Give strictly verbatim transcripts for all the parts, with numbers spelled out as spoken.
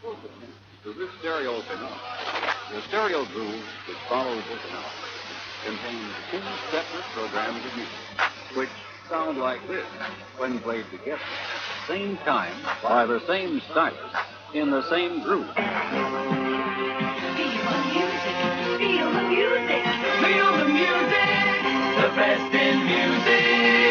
close attention to this stereo signal. The stereo groove which follows this analysis contains two separate programs of music, which sound like this when played together at the same time by the same stylus in the same groove. Feel the music, feel the music, feel the music, the best in music.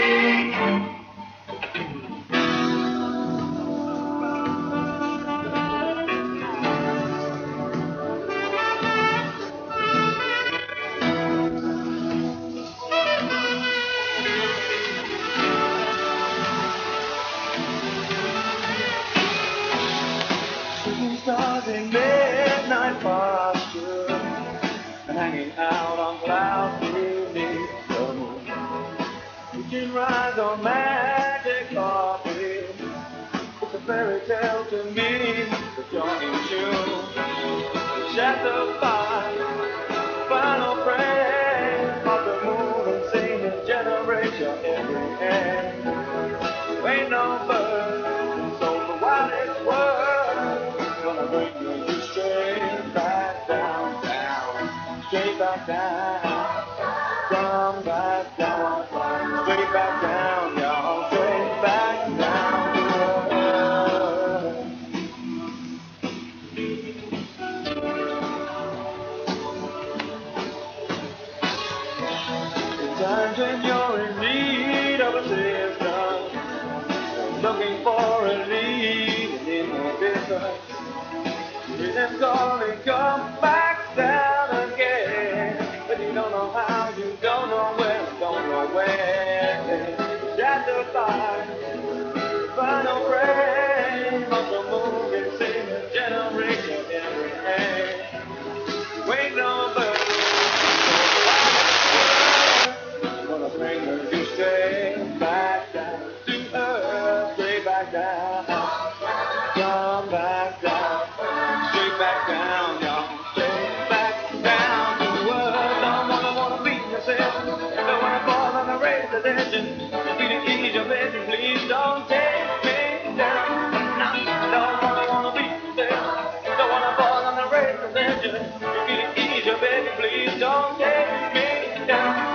Stars in midnight posture and hanging out on clouds beneath the moon. We can ride on magic carpet. It's a fairy tale to me, the joining tune. Shattered by final frame of the moon and singing generation every end. Ain't no bird, so the wildest world. Gonna bring you straight back down, down, straight back down, come back down, straight back down, y'all, straight back down to earth. In times when you're in need of assistance, looking for a lead in the business. Rhythm's gonna come back down again, but you don't know how, you don't know where, don't know when. Shattered by the final frame of the moving singing generation every hand. Wait no bird, gonna bring her straight back down to earth, straight back down, come back down. Back down, y'all. Straight back down to the world. Don't wanna wanna beat yourself. Don't wanna fall on the razor edge. Just be the ease your baby. Please don't take me down. Don't wanna wanna beat yourself. Don't wanna fall on the razor edge. Just be the ease your baby. Please don't take me down.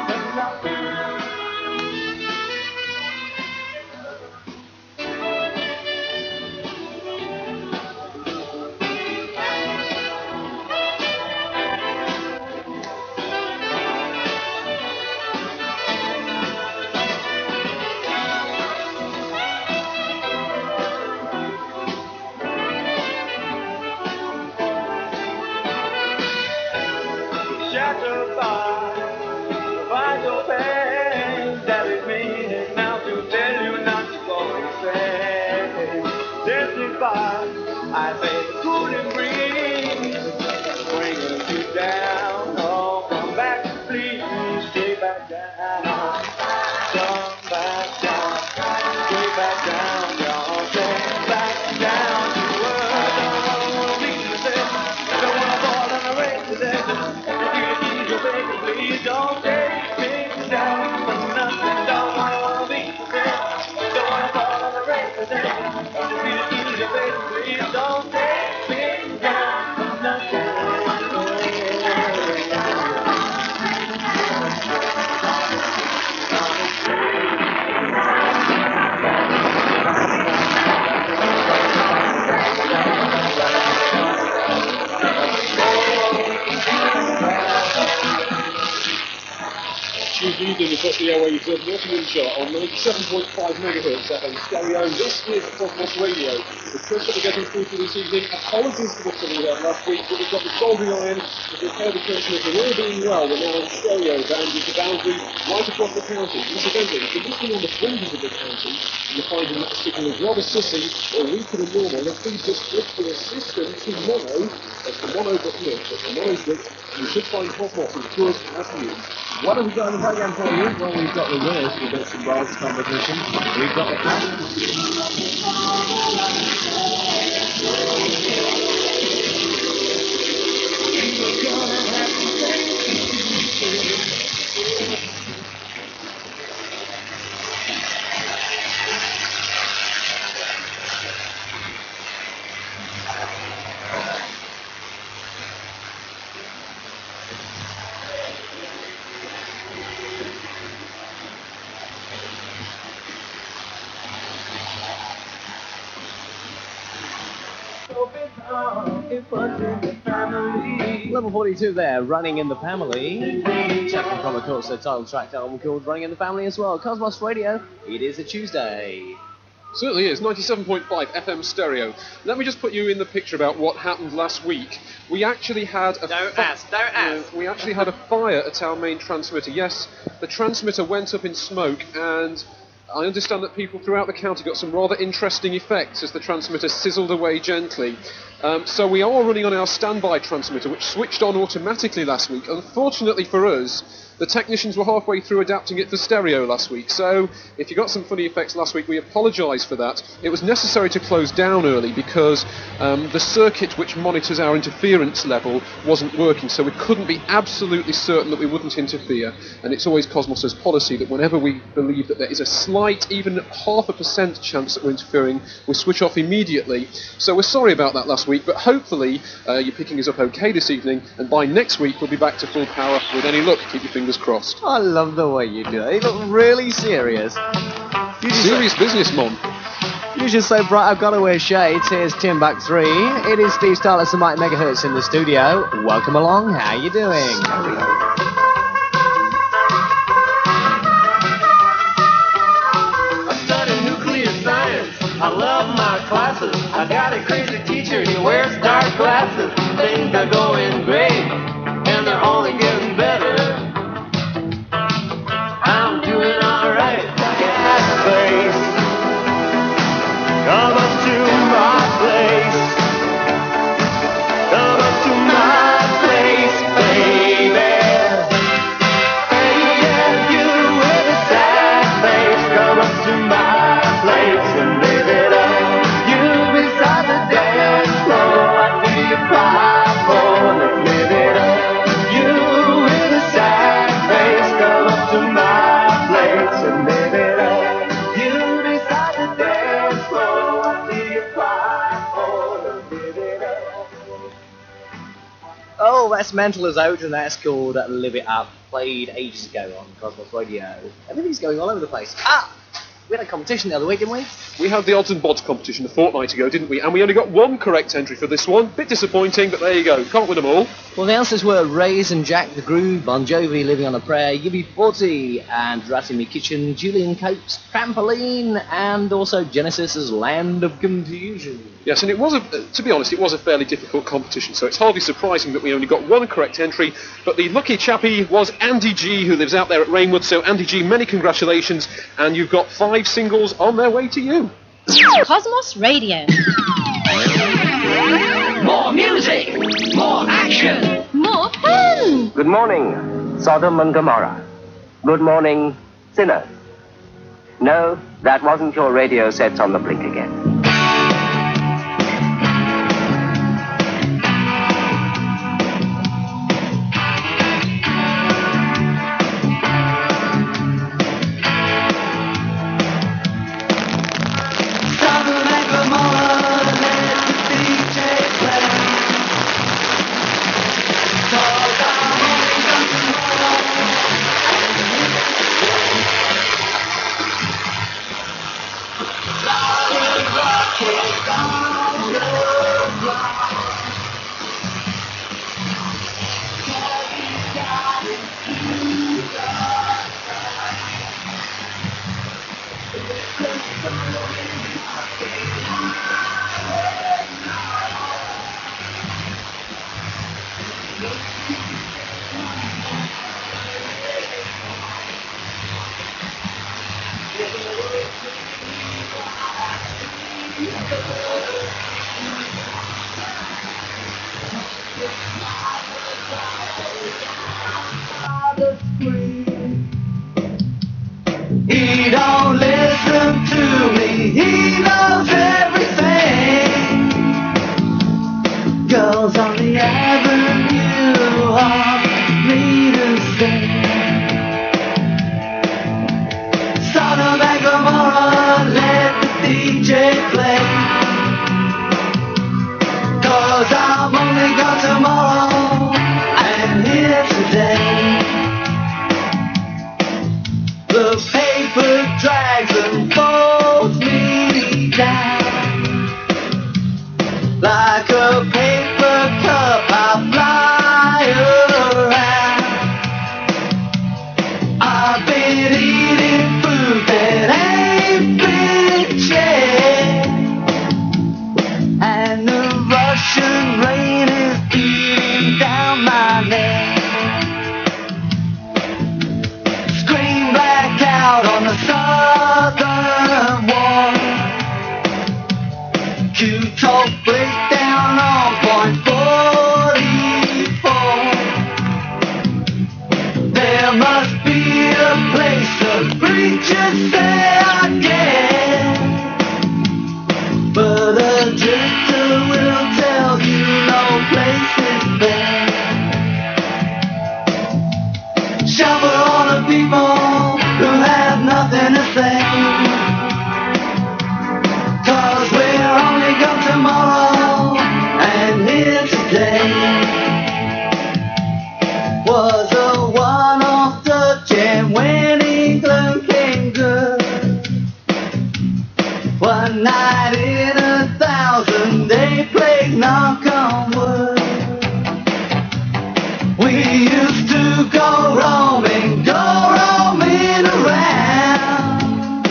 Shattered by the vital pain that is meaning now to tell you not to go insane. Testify, I say the cooling breeze, bringing you down. Oh, come back, please, straight back down. Come back down, straight back down, y'all. Straight back down to earth. Don't wanna wanna beat yourself. Don't wanna fall on the race today. Baby, please don't take me down for nothing. Don't wanna be there. Don't wanna fall on the race today. Just be the easy, baby. Please don't take me down for nothing. Tuesday evening across the airwaves of Nottinghamshire on ninety-seven point five megahertz F M stereo. This is Cosmos Radio. The Chris that we're getting through to this evening. Apologies for the trouble we had last week, but we've got the soldering iron to repair the Christmas. We're all doing well. We're now on stereo down with the boundary right across the county. Incidentally, if you're listening on the fringes of the county and you're finding that signal is rather sissy or weaker than normal, then please just flip to the system to mono. That's the mono button. That's the mono switch. You should find Cosmos as good as new. What have we got in the program for you? Well, we've got the winners for bits and bobs competition. We've got the Level forty-two there, Running in the Family. Taken from, of course, the title track album called Running in the Family as well. Cosmos Radio, it is a Tuesday. Certainly is, ninety-seven point five F M stereo. Let me just put you in the picture about what happened last week. We actually had a Don't fi- ask, don't ask. Uh, we actually had a fire at our main transmitter. Yes, the transmitter went up in smoke, and I understand that people throughout the county got some rather interesting effects as the transmitter sizzled away gently. Um, so we are running on our standby transmitter, which switched on automatically last week. Unfortunately for us, the technicians were halfway through adapting it for stereo last week, so if you got some funny effects last week, we apologise for that. It was necessary to close down early because um, the circuit which monitors our interference level wasn't working, so we couldn't be absolutely certain that we wouldn't interfere. And it's always Cosmos's policy that whenever we believe that there is a slight, even half a percent chance that we're interfering, we switch off immediately. So we're sorry about that last week, but hopefully uh, you're picking us up okay this evening, and by next week we'll be back to full power with any luck. Keep your fingers crossed. I love the way you do it. You look really serious. You just Serious business, Mom. You're just so bright, I've got to wear shades. Here's Tim Back three. It is Steve Starless and Mike Megahertz in the studio. Welcome along. How you doing? I study nuclear science. I love my classes. I got a crazy teacher. He wears dark glasses. Things are going great, and they're only getting better. I'm doing alright in that place. Come up to my place. Come up to my place, baby. Hey, yeah, you with a sad face. Come up to my place and live it up. You beside the dance floor, I see you cry for. Let's live it up. You with a sad face. Come up to my place and live it up. You beside the dance floor, I see you cry for. Let's live it up. Oh, that's Mental is out, and that's called Live It Up. Played ages ago on Cosmos Radio. Everything's going all over the place. Ah! We had a competition the other week, didn't we? We had the odds and bods competition a fortnight ago, didn't we? And we only got one correct entry for this one. Bit disappointing, but there you go. Can't win them all. Well, the answers were Rays and Jack the Groove, Bon Jovi, Living on a Prayer, U B forty, and Rat in Me Kitchen, Julian Coates, Trampoline, and also Genesis's Land of Confusion. Yes, and it was, a, to be honest, it was a fairly difficult competition, so it's hardly surprising that we only got one correct entry. But the lucky chappie was Andy G, who lives out there at Rainwood. So, Andy G, many congratulations, and you've got five singles on their way to you. Cosmos Radio. More music, more action. More fun. Good morning, Sodom and Gomorrah. Good morning, sinners. No, that wasn't your radio sets on the blink again. He don't listen to me, he knows everything. Girls on the avenue want me to sing. Sodom and Gomorrah, let the D J play. Cause I'm only gone tomorrow and here today. The paper drags and folds me down. Like a paper cup, I fly around. I've been eating food that ain't been checked, and the Russian rain is beating down my neck. Scream blacked out on the southern wall. Q-talk breakdown on point forty-four. There must be a place the preachers say I get, but a drifter will tell you no place is there. Shout for all the people who have nothing to say, 'cause we're only gone tomorrow, and here today was a one-off touch, and when England came good, one night in a thousand, they played knock on wood. We used to go roaming, go roaming around.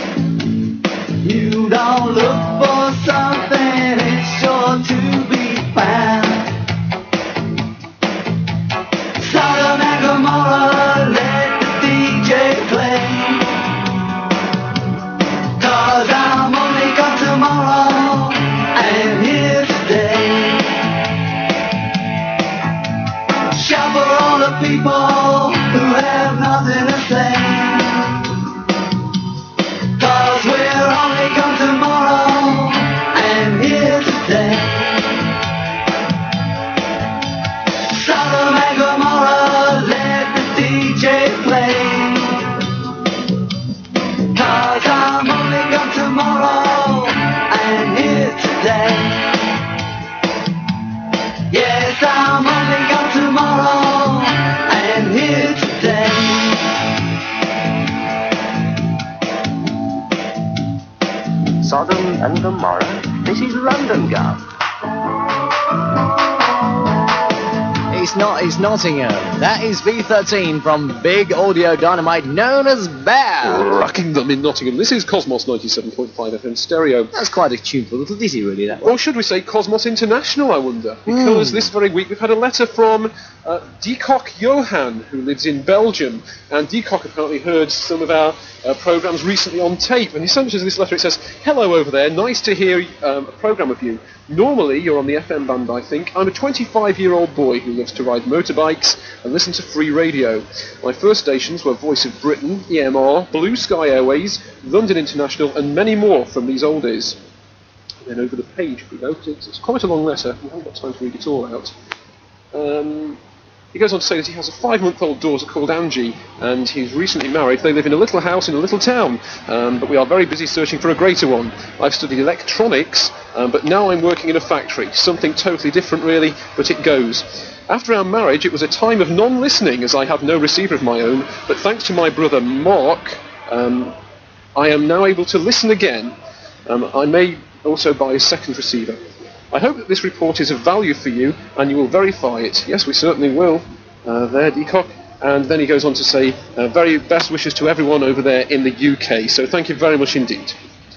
You don't look for something, it's sure to be found. Sodom and Gomorrah, let the D J play, 'cause I'm only gone tomorrow, and here today. Shout for all the people who have nothing to say, 'cause we're only gone tomorrow, and here today. Sodom and Gomorrah, let the D J play, 'cause I'm only gone tomorrow, and here today. Yes, I'm only gone tomorrow, and here today. Sodom and Gomorrah. This is London Gun. It's not, it's Nottingham. That is V thirteen from Big Audio Dynamite, known as Bear. Rocking them in Nottingham. This is Cosmos ninety-seven point five F M stereo. That's quite a tuneful little ditty, really, that one. Or should we say Cosmos International, I wonder? Because Mm. this very week we've had a letter from uh, Decock Johan, who lives in Belgium. And Decock apparently heard some of our uh, programmes recently on tape. And he sent us this letter. It says, "Hello over there, nice to hear um, a programme of you. Normally, you're on the F M band, I think. I'm a twenty-five-year-old boy who loves to ride motorbikes and listen to free radio. My first stations were Voice of Britain, E M R, Blue Sky Airways, London International, and many more from these oldies." And then over the page we go. It's, it's quite a long letter. We haven't got time to read it all out. Um, he goes on to say that he has a five-month-old daughter called Angie, and he's recently married. They live in a little house in a little town, um, but we are very busy searching for a greater one. I've studied electronics, um, but now I'm working in a factory. Something totally different, really, but it goes. After our marriage, it was a time of non-listening, as I have no receiver of my own, but thanks to my brother Mark, um, I am now able to listen again. Um, I may also buy a second receiver. I hope that this report is of value for you, and you will verify it. Yes, we certainly will. Uh, there, Decock. And then he goes on to say, uh, very best wishes to everyone over there in the U K. So thank you very much indeed.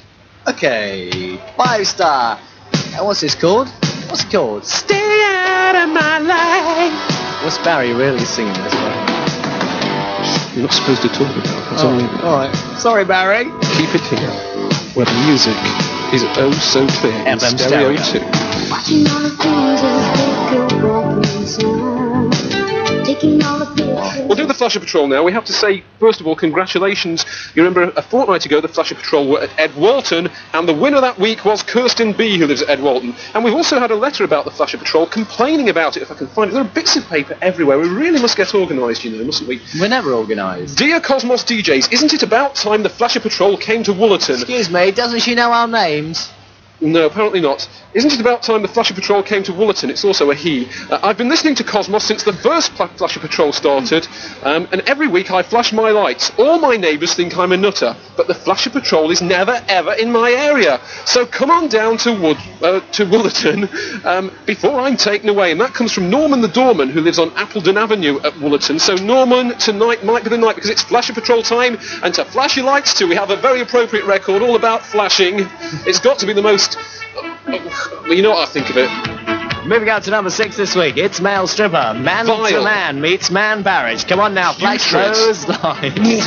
Okay, five star. And what's this called? What's it called? Stay out of my life. What's Barry really singing this one? You're not supposed to talk about it. That's Oh, only... all right. Sorry, Barry. Keep it here, where the music is oh so clear in F M stereo, stereo. too. Watching all the cruises take a walking sound, taking all the pictures. We'll do the Flasher Patrol now. We have to say, first of all, congratulations. You remember a fortnight ago, the Flasher Patrol were at Ed Walton, and the winner that week was Kirsten B, who lives at Ed Walton. And we've also had a letter about the Flasher Patrol, complaining about it, if I can find it. There are bits of paper everywhere. We really must get organised, you know, mustn't we? We're never organised. Dear Cosmos D Js, isn't it about time the Flasher Patrol came to Woollerton? Excuse me, doesn't she know our names? No, apparently not. Isn't it about time the Flasher Patrol came to Woolerton? It's also a he. Uh, I've been listening to Cosmos since the first Pla- Flasher Patrol started, um, and every week I flash my lights. All my neighbours think I'm a nutter, but the Flasher Patrol is never ever in my area. So come on down to Wood uh, to Woolerton um, before I'm taken away. And that comes from Norman the Doorman, who lives on Appledon Avenue at Woolerton. So Norman, tonight might be the night because it's Flasher Patrol time, and to flash your lights too, we have a very appropriate record all about flashing. It's got to be the most. Well, you know what I think of it. Moving on to number six this week, it's Male Stripper. Man Vile. to Man meets Man Barrage. Come on now, flash Putrid. those lights.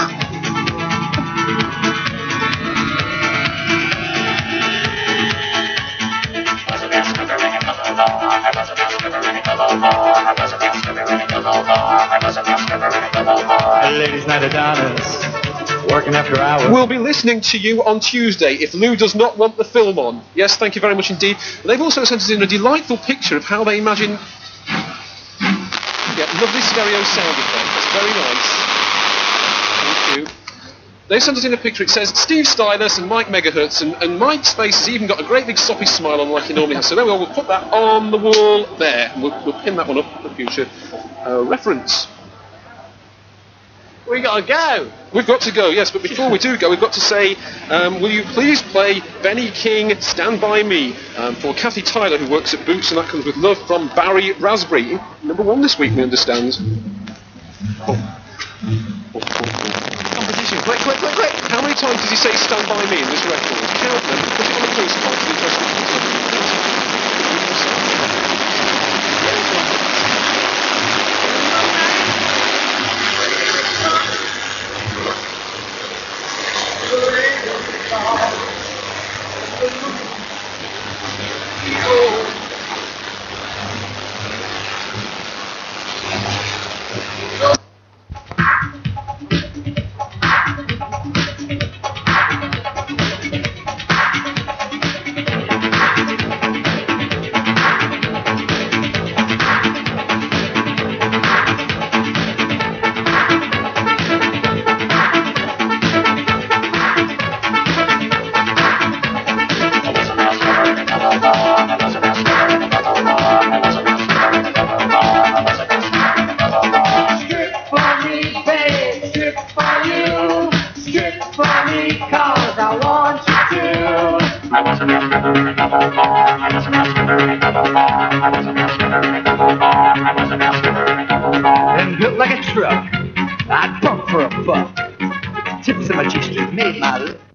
Ladies' night at Donna's. Working after hours. We'll be listening to you on Tuesday if Lou does not want the film on. Yes, thank you very much indeed. They've also sent us in a delightful picture of how they imagine... Yeah, lovely stereo sound effect. That's very nice. Thank you. They sent us in a picture. It says Steve Stylus and Mike Megahertz, and, and Mike's face has even got a great big soppy smile on like he normally has. So there we are. We'll put that on the wall there. And we'll, we'll pin that one up for future uh, reference. We gotta go. We've got to go, yes, but before we do go, we've got to say, um, will you please play Benny King, Stand By Me, um, for Kathy Tyler, who works at Boots, and that comes with love from Barry Raspberry. Number one this week, we understand. Oh. Competition, quick, quick, quick, quick. How many times does he say Stand By Me in this record? Count them, put it on the postcard for the interesting Then built like a truck, I'd bump for a buck. Tips in my G-string made my